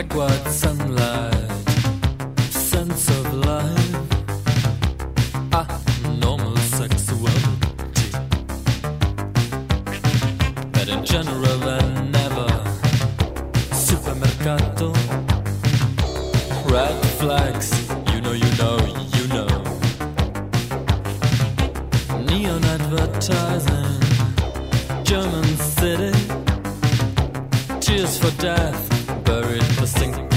backward sunlight, sense of life, normal sexuality, but in general and never supermercato, red flags, you know, neon advertising, German city, tears for death, buried for sinking.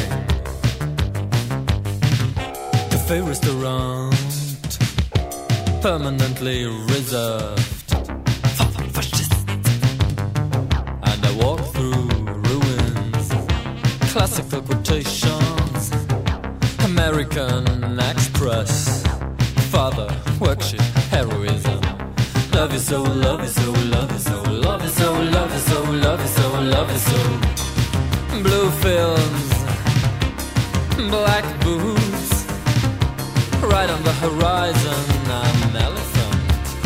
Cafe restaurant, permanently reserved for fascists. And I walk through ruins, classical quotations, American Express, father, worksheet, heroism. Love you so, love you so, love you so, love you so, love you so, love you so, love you so. Blue films, black boots, right on the horizon, an elephant.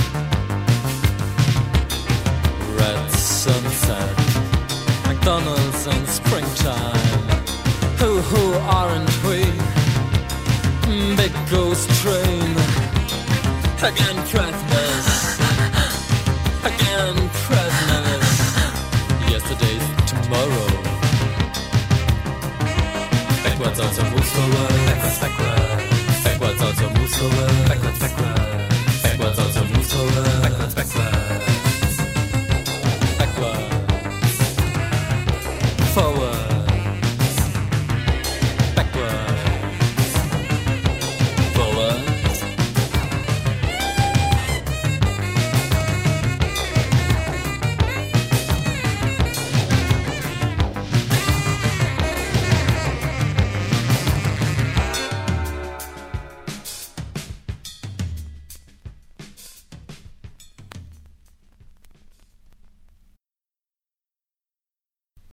Red sunset, McDonald's in springtime. Who aren't we? Big ghost train, again Christmas. Again, prisoners. Yesterday's tomorrow. Backwards also moves forward. Backwards, backwards.